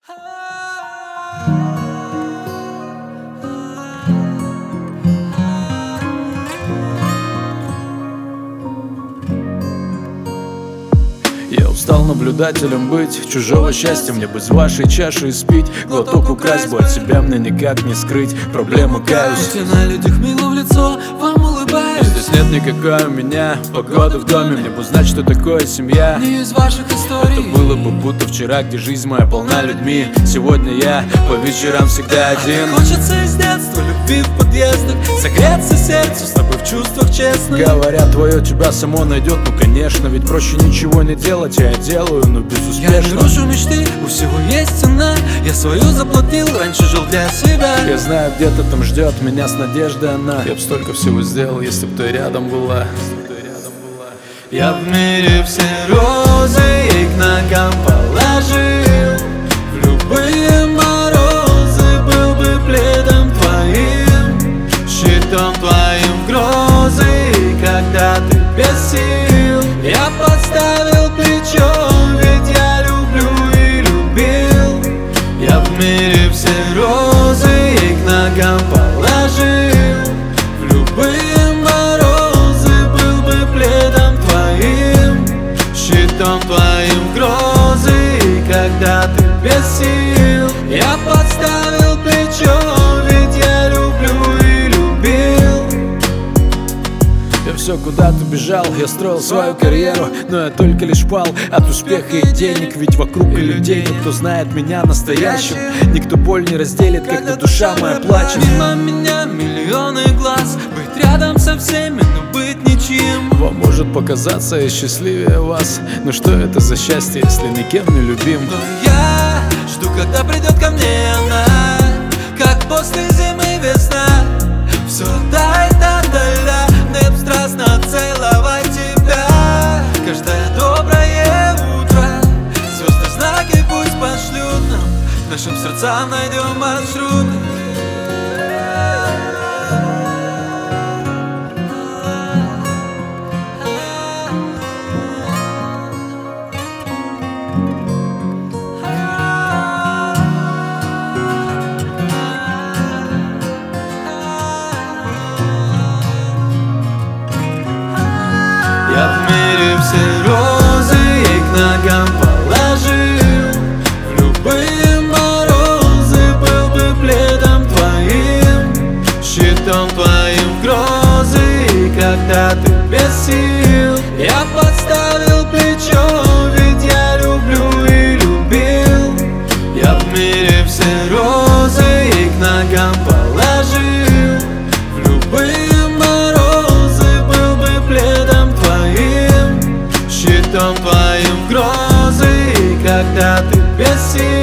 Я устал наблюдателем быть, чужого счастья мне бы с вашей чаши испить. Глоток украсть бы, от себя мне никак не скрыть. Проблему каюсь, я на людях мило в лицо, вам улыбаюсь. здесь нет никакой у меня погоды в доме. Мне бы знать, что такое семья. Не из ваших историй. Это было бы будто вчера, где жизнь моя полна людьми. Сегодня я по вечерам всегда один. Хочется из детства любви в подъездах, согреться сердцу с тобой в чувствах честных. Говорят, твое тебя само найдет, ну конечно. Ведь проще ничего не делать, я делаю, но безуспешно. Я не рушу мечты, у всего есть цена. Я свою заплатил, раньше жил для себя. Я знаю, где-то там ждет меня с надеждой она. Я б столько всего сделал, если б ты рядом была. Я в мире все розы ей к ногам положил. В любые морозы был бы пледом твоим, щитом твоим в грозы. И когда ты без сил, я подставил плечо, ведь я люблю и любил. Я в мире все розы ей к ногам положил. В любые морозы был бы пледом твоим, щитом твоим в грозы. И когда ты без сил, я подставил плечо, ведь я люблю и любил. Я все куда-то бежал, я строил свою карьеру, но я только лишь пал от успеха и денег. Ведь вокруг и людей никто знает меня настоящим. Никто боль не разделит, когда душа моя плачет. Мимо меня миллионы глаз, быть рядом со всеми, но быть ничем. Вам может показаться, я счастливее вас, но что это за счастье, если никем не любим? Но я жду, когда придет ко мне она, как после зимы весна. Все тает ото льда, мне б страстно целовать тебя. Каждое доброе утро звезды знаки пусть пошлют нам, нашим сердцам найдем маршруты. Я в мире все розы ей к ногам положил. В любые морозы был бы пледом твоим, щитом твоим в грозы. И когда ты без сил, я подставил плечо, ведь я люблю и любил. Я в мире все розы ей к ногам положил. В любые морозы был бы пледом твоим, щитом твоим в грозы. И когда ты без сил,